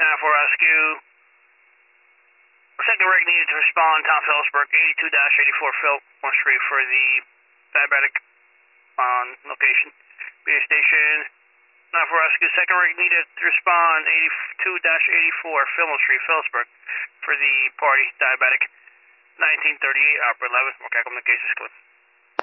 94 Rescue. Second rig needed to respond, Tom Phillipsburg, 82-84 Philmont Street for the diabetic on location. Be station 94 Rescue. Second rig needed to respond, 82-84 Philmont Street, Phillipsburg for the party diabetic. 1938, Opera 11. Okay, communications code.